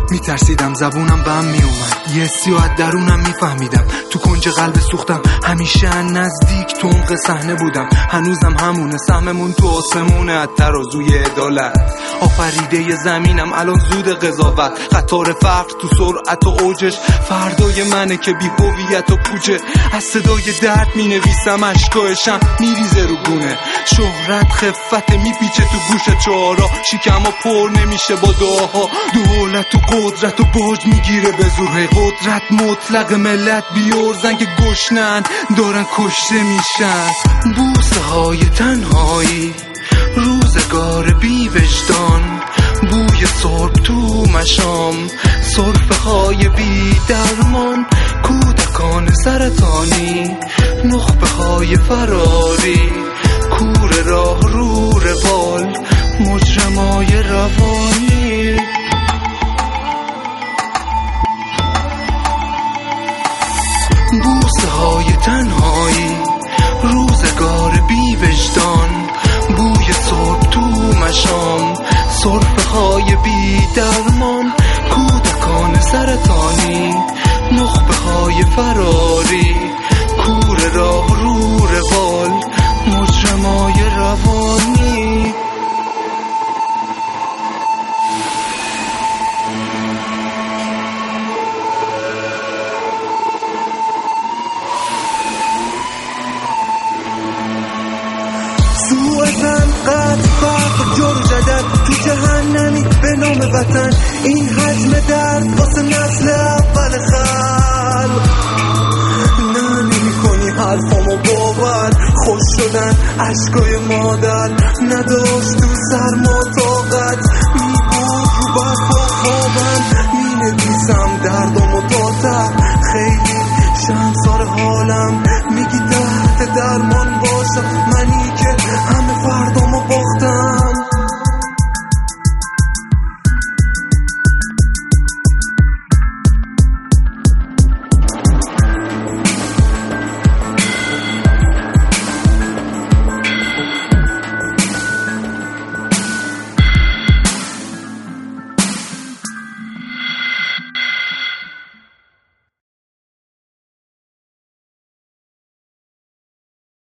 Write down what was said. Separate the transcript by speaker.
Speaker 1: میترسیدم زبونم بم میومد، یه سیاحت درونم میفهمیدم. تو کنج قلب سوختم، همیشه نزدیک تو عمق صحنه بودم. هنوزم همونه، سهممون تو آسمونه، از ترازوی عدالت آفریده زمینم. الان زود قضاوت، قطار فقر تو سرعت و اوجش. فردای منه که بی هویت و پوچه، از صدای درد مینویسم، اشکایشم میریزه رو گونه. شهرت خفت میپیچه تو گوش چهارا، شکم‌ها پر نمیشه با دعاها. دولت و قدرت و باج میگیره به زور، قدرت مطلق ملت بیورزن که گشنن دارن کشته میشن. بوسه های تنهایی، روزگار بی وجدان، بوی سرب تو مشام، سرفه های بی درمان، کودکان سرطانی، نخبه های فراری، کور راه رو روال، مجرمای روانی. بوسه های تنهایی، روزگار بی وجدان، بوی سرب تو مشام، سرفه های بی درمان، کودکان سرطانی، نخبه های فراری، کور راه رو روال، مجرمای روانی.
Speaker 2: سوءتن قد فرق جور جدد تو جهنمی به نام وطن. این حجم درد واسه نسل اول خلق. نه نمی کنی حرفامو باور، خوش شدن عشقای مادر نداشت تو سرما